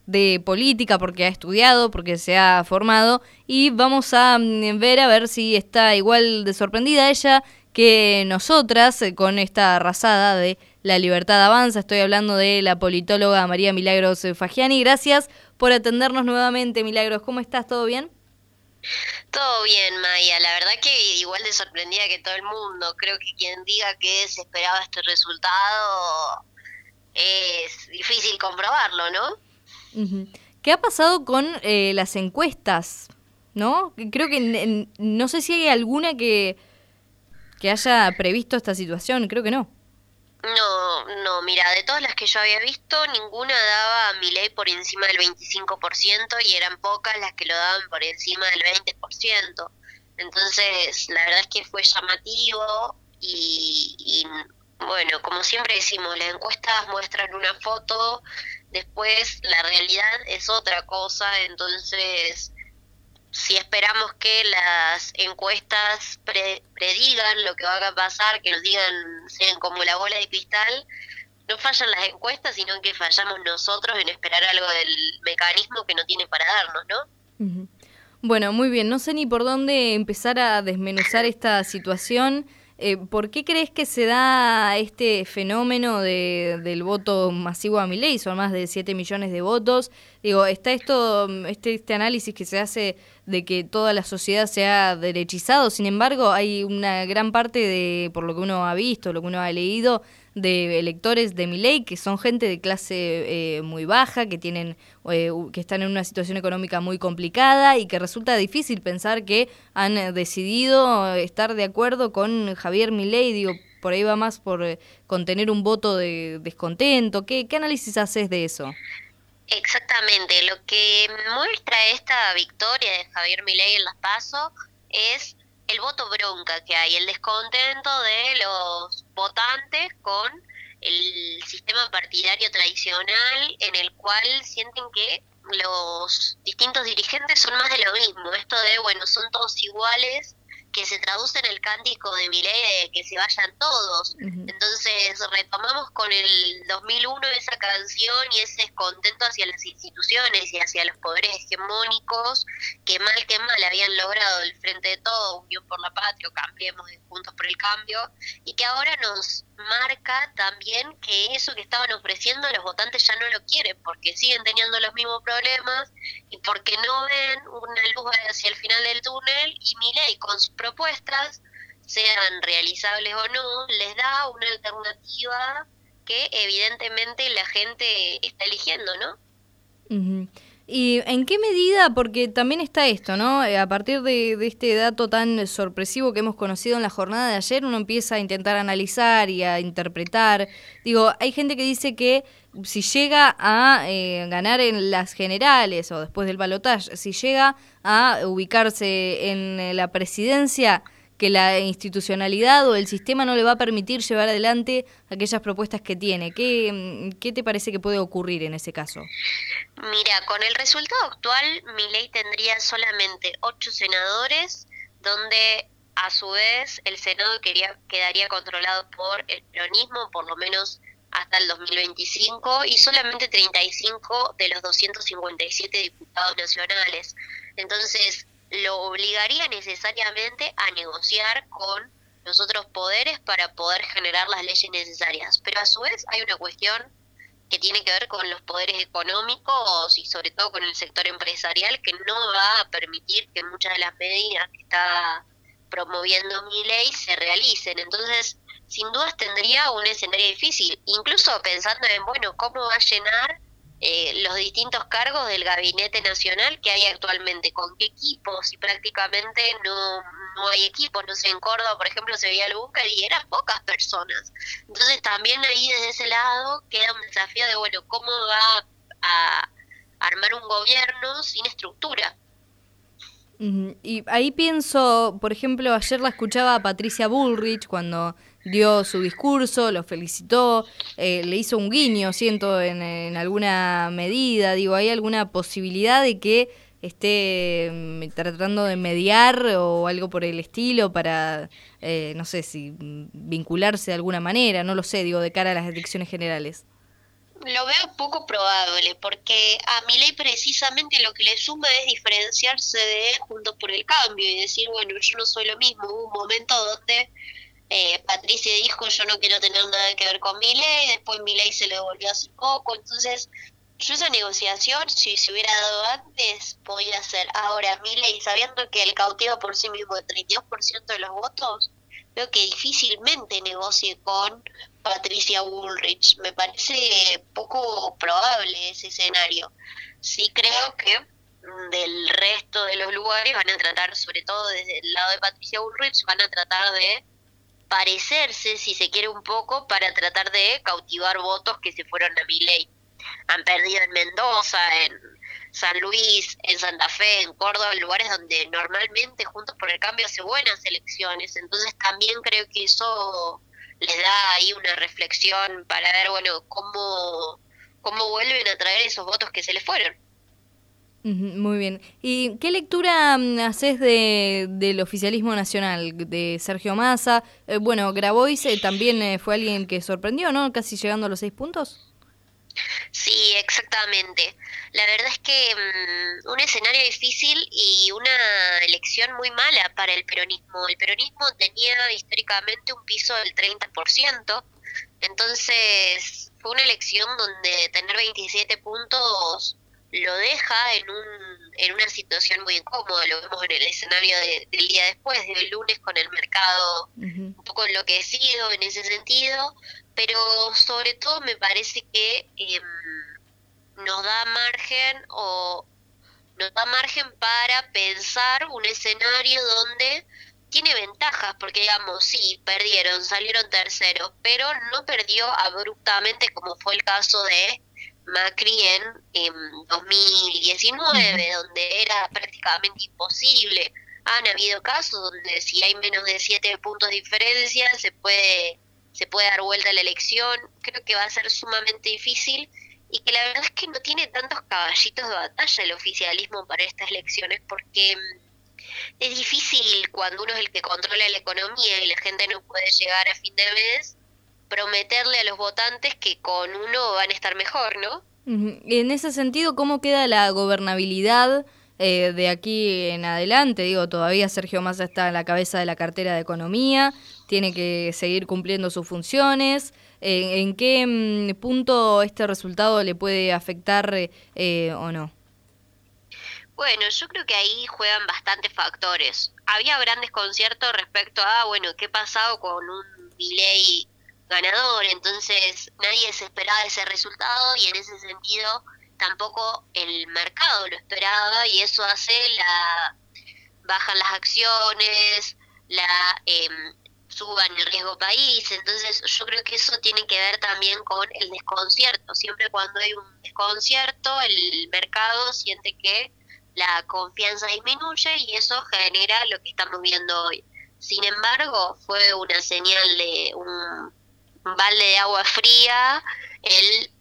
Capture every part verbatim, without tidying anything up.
de política, porque ha estudiado, porque se ha formado, y vamos a ver a ver si está igual de sorprendida ella que nosotras eh, con esta arrasada de La Libertad Avanza. Estoy hablando de la politóloga María Milagros Faggiani. Gracias por atendernos nuevamente, Milagros. ¿Cómo estás? ¿Todo bien? Todo bien, Maya. La verdad que igual de sorprendida que todo el mundo. Creo que quien diga que se esperaba este resultado es difícil comprobarlo, ¿no? Uh-huh. ¿Qué ha pasado con eh, las encuestas? ¿No? Creo que n- no sé si hay alguna que, que haya previsto esta situación. Creo que no. No, no, mira, de todas las que yo había visto, ninguna daba a Milei por encima del veinticinco por ciento y eran pocas las que lo daban por encima del veinte por ciento. Entonces, la verdad es que fue llamativo y, y bueno, como siempre decimos, las encuestas muestran una foto, después la realidad es otra cosa, entonces si esperamos que las encuestas pre- predigan lo que va a pasar, que nos digan, sean como la bola de cristal, no fallan las encuestas, sino que fallamos nosotros en esperar algo del mecanismo que no tiene para darnos, ¿no? Uh-huh. Bueno, muy bien. No sé ni por dónde empezar a desmenuzar esta situación. Eh, ¿Por qué crees que se da este fenómeno de, del voto masivo a Milei? Son más de siete millones de votos. Digo, está esto, este, este análisis que se hace de que toda la sociedad se ha derechizado. Sin embargo, hay una gran parte de, por lo que uno ha visto, lo que uno ha leído, de electores de Milei que son gente de clase eh, muy baja, que tienen eh, que están en una situación económica muy complicada y que resulta difícil pensar que han eh, decidido estar de acuerdo con Javier Milei. Digo, por ahí va más por eh, contener un voto de descontento. ¿Qué, qué análisis haces de eso? Exactamente, lo que muestra esta victoria de Javier Milei en las PASO es el voto bronca que hay, el descontento de los votantes con el sistema partidario tradicional en el cual sienten que los distintos dirigentes son más de lo mismo, esto de, bueno, son todos iguales, que se traduce en el cántico de Milei de que se vayan todos. Uh-huh. Entonces retomamos con el dos mil uno esa canción y ese descontento hacia las instituciones y hacia los poderes hegemónicos que mal que mal habían logrado el Frente de Todos, Unión por la Patria, o Cambiemos, Juntos por el Cambio, y que ahora nos marca también que eso que estaban ofreciendo los votantes ya no lo quieren, porque siguen teniendo los mismos problemas y porque no ven una luz hacia el final del túnel, y Milei con sus propuestas, sean realizables o no, les da una alternativa que evidentemente la gente está eligiendo, ¿no? Uh-huh. ¿Y en qué medida? Porque también está esto, ¿no? A partir de, de este dato tan sorpresivo que hemos conocido en la jornada de ayer, uno empieza a intentar analizar y a interpretar. Digo, hay gente que dice que si llega a eh, ganar en las generales o después del balotaje, si llega a ubicarse en la presidencia, que la institucionalidad o el sistema no le va a permitir llevar adelante aquellas propuestas que tiene. ¿Qué, qué te parece que puede ocurrir en ese caso? Mira, con el resultado actual, Milei tendría solamente ocho senadores, donde a su vez el Senado quería, quedaría controlado por el peronismo, por lo menos hasta el dos mil veinticinco, y solamente treinta y cinco de los doscientos cincuenta y siete diputados nacionales. Entonces, lo obligaría necesariamente a negociar con los otros poderes para poder generar las leyes necesarias. Pero a su vez hay una cuestión que tiene que ver con los poderes económicos y sobre todo con el sector empresarial, que no va a permitir que muchas de las medidas que está promoviendo Milei se realicen. Entonces, sin dudas tendría un escenario difícil, incluso pensando en, bueno, cómo va a llenar eh, los distintos cargos del gabinete nacional que hay actualmente, con qué equipos, y prácticamente no, no hay equipos. No sé, en Córdoba, por ejemplo, se veía el búnker y eran pocas personas. Entonces también ahí desde ese lado queda un desafío de, bueno, cómo va a armar un gobierno sin estructura. Uh-huh. Y ahí pienso, por ejemplo, ayer la escuchaba a Patricia Bullrich cuando dio su discurso, lo felicitó, eh, le hizo un guiño, siento, en, en alguna medida. Digo, ¿hay alguna posibilidad de que esté um, tratando de mediar o algo por el estilo para, eh, no sé, si vincularse de alguna manera? No lo sé, digo, de cara a las elecciones generales. Lo veo poco probable, porque a Milei precisamente lo que le suma es diferenciarse de Juntos por el Cambio y decir, bueno, yo no soy lo mismo. Hubo un momento donde eh, Patricia dijo, yo no quiero tener nada que ver con Milei, después Milei se le volvió hace poco, entonces yo esa negociación, si se hubiera dado antes, podía hacer. Ahora, Milei, sabiendo que él cautiva por sí mismo el treinta y dos por ciento de los votos, veo que difícilmente negocie con Patricia Bullrich. Me parece poco probable ese escenario. Sí creo que mm, del resto de los lugares van a tratar, sobre todo desde el lado de Patricia Bullrich, van a tratar de parecerse, si se quiere, un poco para tratar de cautivar votos que se fueron a Milei. Han perdido en Mendoza, en San Luis, en Santa Fe, en Córdoba, lugares donde normalmente Juntos por el Cambio hace buenas elecciones. Entonces también creo que eso les da ahí una reflexión para ver, bueno, cómo, cómo vuelven a traer esos votos que se les fueron. Muy bien. ¿Y qué lectura mm, haces de, del oficialismo nacional, de Sergio Massa? Eh, bueno, Grabois eh, también eh, fue alguien que sorprendió, ¿no? Casi llegando a los seis puntos. Sí, exactamente. La verdad es que um, un escenario difícil y una elección muy mala para el peronismo. El peronismo tenía históricamente un piso del treinta por ciento, entonces fue una elección donde tener veintisiete puntos lo deja en un en una situación muy incómoda. Lo vemos en el escenario de, del día después, del lunes, con el mercado Uh-huh. un poco enloquecido en ese sentido, pero sobre todo me parece que eh, nos da margen o nos da margen para pensar un escenario donde tiene ventajas, porque digamos, sí, perdieron, salieron terceros, pero no perdió abruptamente como fue el caso de Macri en, en dos mil diecinueve, uh-huh. donde era prácticamente imposible. Han habido casos donde si hay menos de siete puntos de diferencia se puede se puede dar vuelta la elección. Creo que va a ser sumamente difícil y que la verdad es que no tiene tantos caballitos de batalla el oficialismo para estas elecciones, porque es difícil cuando uno es el que controla la economía y la gente no puede llegar a fin de mes, prometerle a los votantes que con uno van a estar mejor, ¿no? En ese sentido, ¿cómo queda la gobernabilidad eh, de aquí en adelante? Digo, todavía Sergio Massa está a la cabeza de la cartera de Economía, tiene que seguir cumpliendo sus funciones. Eh, ¿En qué mm, punto este resultado le puede afectar eh, o no? Bueno, yo creo que ahí juegan bastantes factores. Había gran desconcierto respecto a, bueno, qué pasado con un Milei ganador, entonces nadie se esperaba ese resultado y en ese sentido tampoco el mercado lo esperaba y eso hace la bajan las acciones, la eh, suban el riesgo país, entonces yo creo que eso tiene que ver también con el desconcierto. Siempre cuando hay un desconcierto el mercado siente que la confianza disminuye y eso genera lo que estamos viendo hoy. Sin embargo, fue una señal de un un balde de agua fría el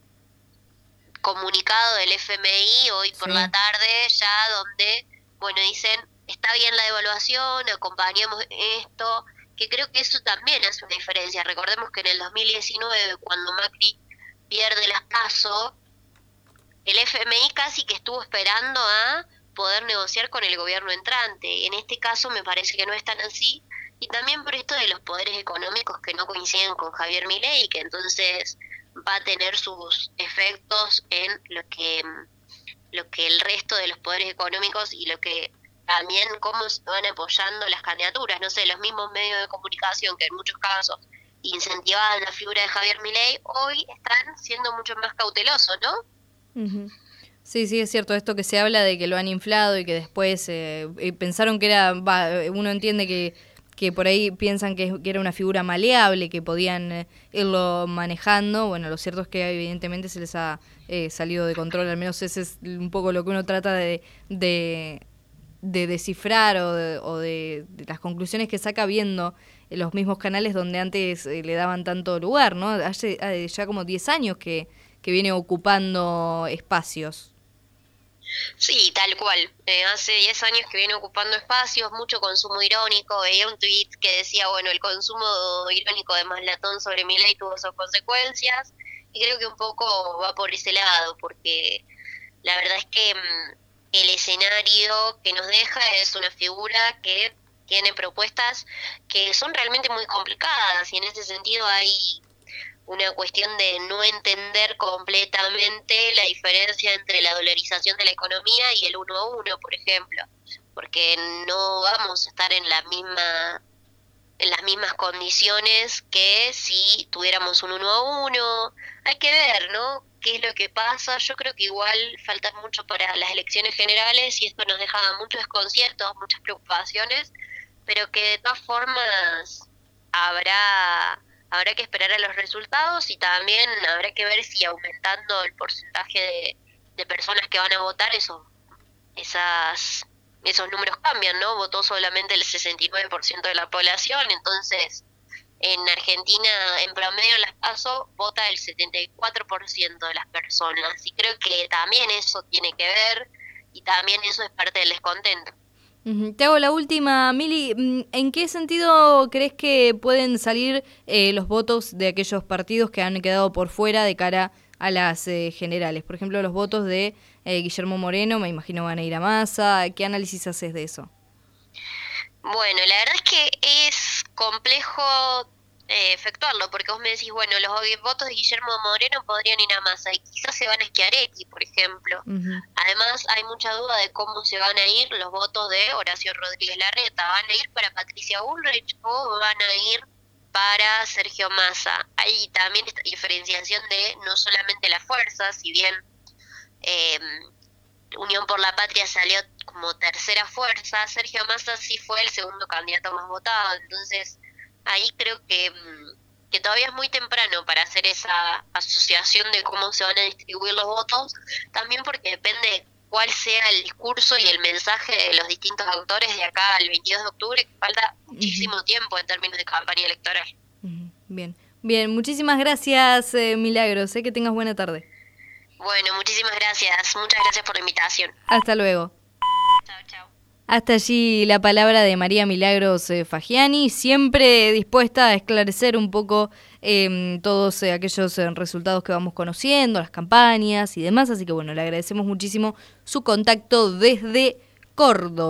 comunicado del F M I hoy por sí. la tarde, ya donde, bueno, dicen, está bien la devaluación, acompañamos esto, que creo que eso también hace una diferencia. Recordemos que en el dos mil diecinueve, cuando Macri pierde las PASO, el F M I casi que estuvo esperando a poder negociar con el gobierno entrante. En este caso me parece que no es tan así, y también por esto de los poderes económicos que no coinciden con Javier Milei, que entonces va a tener sus efectos en lo que lo que el resto de los poderes económicos y lo que también cómo se van apoyando las candidaturas. No sé, los mismos medios de comunicación que en muchos casos incentivaban la figura de Javier Milei, hoy están siendo mucho más cautelosos, ¿no? Uh-huh. Sí, sí, es cierto esto que se habla de que lo han inflado y que después eh, pensaron que era, va, uno entiende que que por ahí piensan que, que era una figura maleable, que podían eh, irlo manejando. Bueno, lo cierto es que evidentemente se les ha eh, salido de control, al menos ese es un poco lo que uno trata de, de, de descifrar o, de, o de, de las conclusiones que saca viendo los mismos canales donde antes eh, le daban tanto lugar, ¿no? Hace eh, ya como diez años que, que viene ocupando espacios. Sí, tal cual. Eh, hace diez años que viene ocupando espacios, mucho consumo irónico. Veía un tuit que decía, bueno, el consumo irónico de Maslatón sobre Milei tuvo sus consecuencias. y creo que un poco va por ese lado, porque la verdad es que mm, el escenario que nos deja es una figura que tiene propuestas que son realmente muy complicadas, y en ese sentido hay una cuestión de no entender completamente la diferencia entre la dolarización de la economía y el uno a uno, por ejemplo, porque no vamos a estar en la misma en las mismas condiciones que si tuviéramos un uno a uno. Hay que ver, ¿no?, qué es lo que pasa. Yo creo que igual falta mucho para las elecciones generales y esto nos deja muchos desconciertos, muchas preocupaciones, pero que de todas formas habrá habrá que esperar a los resultados, y también habrá que ver si aumentando el porcentaje de, de personas que van a votar, eso, esas esos números cambian, ¿no? Votó solamente el sesenta y nueve por ciento de la población, entonces en Argentina en promedio en las PASO vota el setenta y cuatro por ciento de las personas, y creo que también eso tiene que ver, y también eso es parte del descontento. Uh-huh. Te hago la última, Mili. ¿En qué sentido crees que pueden salir eh, los votos de aquellos partidos que han quedado por fuera de cara a las eh, generales? Por ejemplo, los votos de eh, Guillermo Moreno, me imagino van a ir a Massa. ¿Qué análisis haces de eso? Bueno, la verdad es que es complejo eh, efectuarlo, porque vos me decís, bueno, los votos de Guillermo Moreno podrían ir a Massa, y quizás se van a Schiaretti, por ejemplo. Uh-huh. Además, hay mucha duda de cómo se van a ir los votos de Horacio Rodríguez Larreta. ¿Van a ir para Patricia Bullrich o van a ir para Sergio Massa? Hay también esta diferenciación de no solamente la fuerza, si bien eh, Unión por la Patria salió como tercera fuerza, Sergio Massa sí fue el segundo candidato más votado. Entonces ahí creo que, que todavía es muy temprano para hacer esa asociación de cómo se van a distribuir los votos, también porque depende cuál sea el discurso y el mensaje de los distintos actores de acá al veintidós de octubre, que falta muchísimo uh-huh. tiempo en términos de campaña electoral. Uh-huh. Bien, bien, muchísimas gracias, eh, Milagros, sé que tengas buena tarde. Bueno, muchísimas gracias, muchas gracias por la invitación. Hasta luego. Chao, chao. Hasta allí la palabra de María Milagros eh, Faggiani, siempre dispuesta a esclarecer un poco eh, todos eh, aquellos eh, resultados que vamos conociendo, las campañas y demás. Así que bueno, le agradecemos muchísimo su contacto desde Córdoba.